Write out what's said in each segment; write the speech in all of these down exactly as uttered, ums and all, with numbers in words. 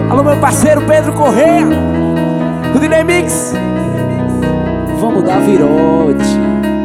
Alô, meu parceiro Pedro Correia, do D J Mix. Vamos dar virote.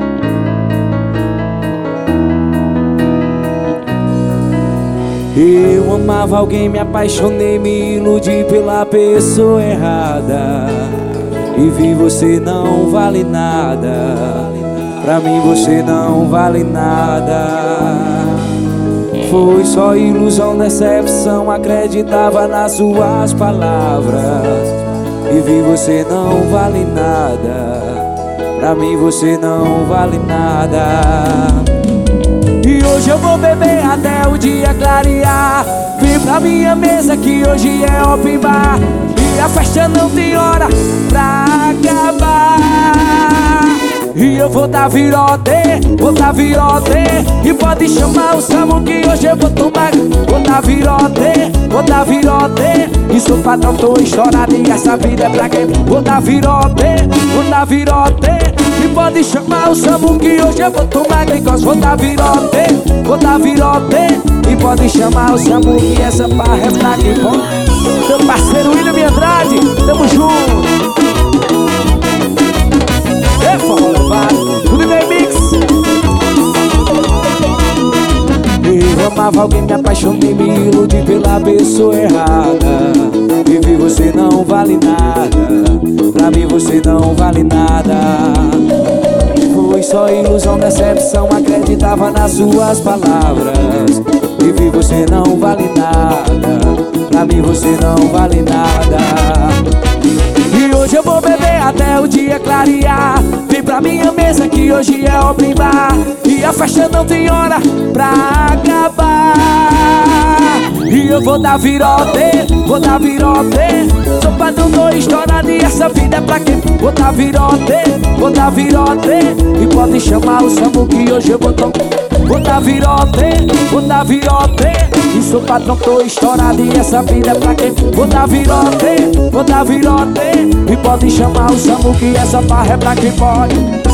Eu amava alguém, me apaixonei, me iludi pela pessoa errada. E vi você não vale nada. Pra mim você não vale nada. Foi só ilusão, decepção, acreditava nas suas palavras. E vi você não vale nada. Pra mim você não vale nada. E hoje eu vou beber até o dia clarear. Vem pra minha mesa que hoje é open bar. E a festa não tem hora pra acabar. E eu vou dar virote, vou dar virote. E pode chamar o Samu que hoje eu vou tomar. Vou dar virote, vou dar virote. E sou patrão, tô estourado e essa vida é pra quem? Vou dar virote, vou dar virote. E pode chamar o Samu que hoje eu vou tomar glicose. Vou dar virote, vou dar virote. E pode chamar o Samu que essa barra é pra quem? Bom, meu parceiro William Andrade, tamo junto. É forró levado, o D J Mix. Eu amava alguém, me apaixonei, me iludi pela pessoa errada. E vi você não vale nada. Pra mim você não vale nada. Foi só ilusão, decepção, acreditava nas suas palavras. E vi você não vale nada. Pra mim você não vale nada. E hoje eu vou beber até o dia clarear. Vem pra minha mesa que hoje é open bar. E a festa não tem hora pra acabar. E eu vou dar virote, vou dar virote. Sou padrão, tô estourado e essa vida é pra quem? Vou dar virote, vou dar virote. E pode chamar o Samu que hoje eu vou tomar. Vou dar virote, vou dar virote. E sou patrão, tô estourado e essa vida é pra quem? Vou dar virote, vou dar virote. E pode chamar o Samu que essa barra é pra quem pode.